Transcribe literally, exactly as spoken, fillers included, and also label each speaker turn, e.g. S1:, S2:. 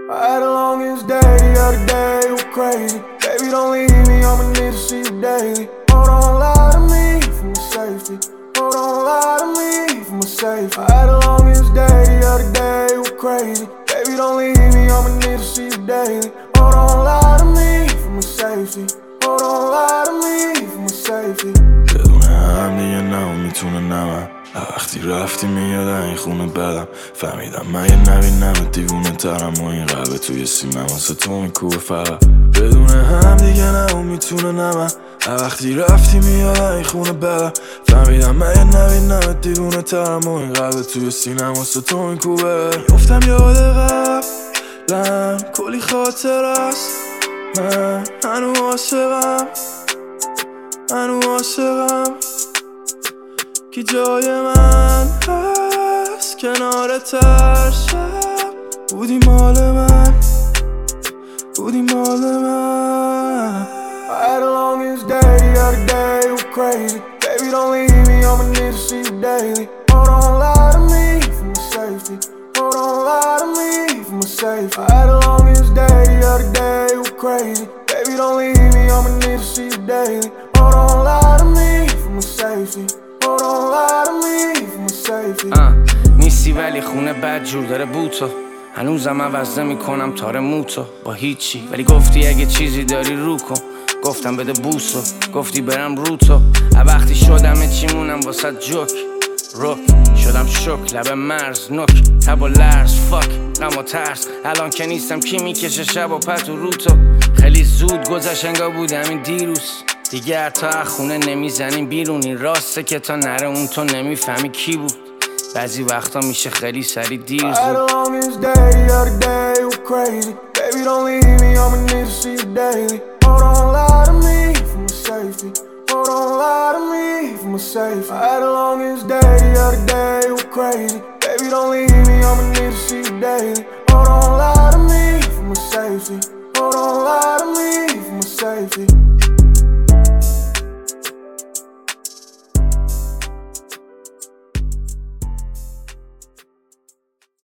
S1: I had the longest day, the other day, it was crazy. Baby, don't leave me, I'ma need to see you daily. Oh, don't lie to me for my safety. Oh, don't lie to me for my safety. I had the longest day, the other day, it was crazy. Baby, don't leave me, I'ma need to see you daily. Oh, don't lie to me for my safety. Oh, don't lie to me for my safety.
S2: بدون هم دیگه نمیتونه نمم وقتی رفتی میاد این خونه بدم فهمیدم من یه نبینم دیوونه ترم و این قلبه توی سینم واسه تو میکوبه فقط بدون هم دیگه نمیتونه نمم وقتی رفتی میاد این خونه بدم فهمیدم من یه نبینم دیوونه ترم و این قلبه توی سینم واسه تو میکوبه میفتم یاد قبلم کلی خاطر است من هنو عاشقم هنو عاشقم کی جای من هست کنار تر شب بودی مال من بودی مال من
S1: I had the longest day, the other day, it was crazy. Baby, don't leave me, I'ma need to see you daily. Oh, don't lie to me for my safety. Oh, don't lie to me for my safety. I had the longest day, the other day, it was crazy. Baby, don't leave me, I'ma need to see you daily. Oh, don't lie to me for my safety. Oh, don't lie to me for my safety.
S3: uh, نیستی ولی خونه بد جور داره بوتو هنوزم عوض نمی‌کنم تار موتو با هیچی ولی گفتی اگه چیزی داری رو کن گفتم بده بوسو گفتی برم رو تو وقتی شدم چیمونم واسه جوک روک شدم شک لب مرز نک تب و لرز فاک غم و ترس الان که نیستم کی میکشه شب و پتو رو تو خیلی زود گذشت انگار بود همین دیروز دیگه تا خونه نمیزنیم بیرونی راسته که تا نره اون تو نمیفهمی کی بود بعضی وقتا میشه خیلی سری دیر زود
S1: I had the longest day, the other day, it was crazy. Baby, don't leave me, I'ma need to see you daily. Oh, don't lie to me for my safety. Oh, don't lie to me for my safety. I had the longest day, the other day, it was crazy. Baby, don't leave me, I'ma need to see you daily. Oh, don't lie